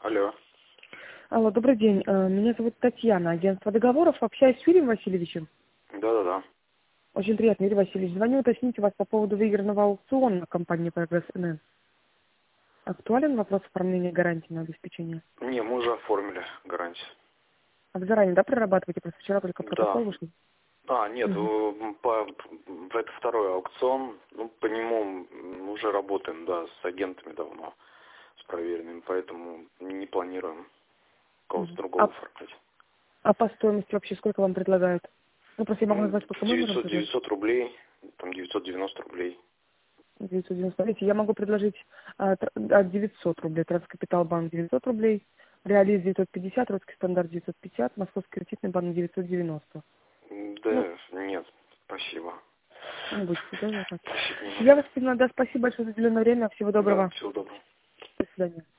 Алло. Алло, добрый день. Меня зовут Татьяна, агентство договоров. Общаюсь с Юрием Васильевичем. Да-да-да. Очень приятно, Юрий Васильевич. Звоню уточнить вас по поводу выигранного аукциона компании «Прогресс НН». Актуален вопрос оформления гарантии на обеспечение? Не, мы уже оформили гарантию. А вы заранее, да, прорабатываете? Просто вчера только Да. протокол вышел. Нет, Мгм. это второй аукцион. По нему уже работаем, да, с агентами давно, с проверенными, поэтому не планируем кого-то Мгм. другого оформлять. А по стоимости вообще сколько вам предлагают? Ну, просто я могу назвать, сколько мы можем 900, предложить. 900 рублей, там 990 рублей. 990. Видите, я могу предложить от 900 рублей. Транскапитал банк 900 рублей. Реализ 950, Русский стандарт 950, Московский кредитный банк 990. Ну, Да, нет, спасибо. не будете, да, звонить? Спасибо, не Я надо. вас поняла, да, спасибо большое за уделенное время. Всего Да, доброго. всего доброго. До свидания.